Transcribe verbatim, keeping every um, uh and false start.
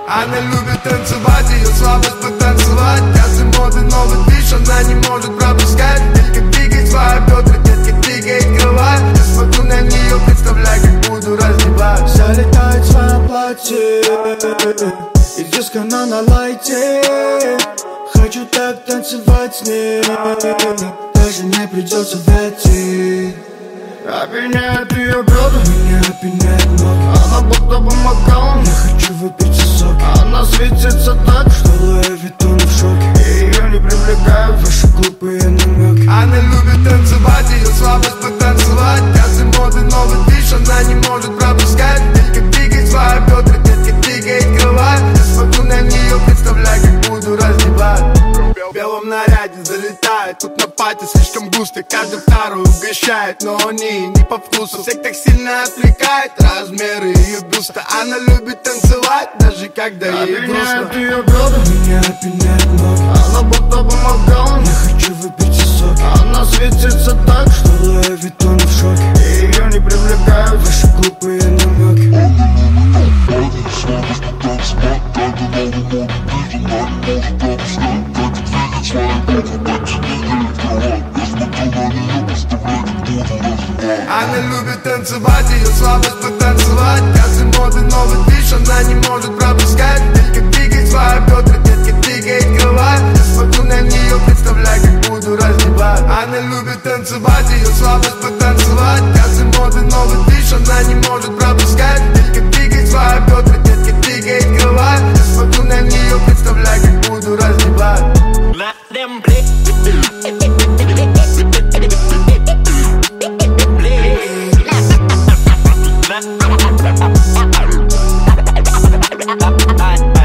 Она любит танцевать, ее слабость потанцевать. Каждый моды новый движ, она не может пропускать. Только двигай свои бедра, детка, двигай кровать. Я смотрю на нее, представляю, как буду раздевать. Залетает в своем платье и диска на лайте. Хочу так танцевать с ней, даже не придется войти. Опьяняет ее бедра, меня опьяняет ноги. она будто бы макаон. Я хочу выпить соки. Она светится так, что Луи Виттон в шоке. и ее не привлекают ваши глупые намеки. Она любит танцевать, ее слабость потанцевать. Каждый моды новый движ, она не может пропускать. Только двигай свои бедра, детка, двигай кровать. Я смотрю на нее, представляю, как буду раздевать. В белом наряде залетает, тут на пати слишком густо. Каждый второй угощает, но они не по вкусу. Всех так сильно отвлекает размеры ее бюста. Она любит танцевать, даже когда ей грустно. Ее бедра, меня опьяняет ноги. Она будто бы макаон. Я хочу выпить соки. Она светится так, что Луи Виттон в шоке. и ее не привлекают ваши глупые намеки. Она любит танцевать, ее слабость потанцевать. Каждый моды новый движ, она не может пропускать. Только двигай свои бедра, детка, двигай кровать. Я смотрю на нее, представляю, как буду раздевать. Она любит танцевать, ее слабость потанцевать. Каждый моды новый движ, она не может пропускать. Только двигай свои бедра, детка, двигай кровать. Я смотрю на нее, представляю, как буду раздевать. Bye.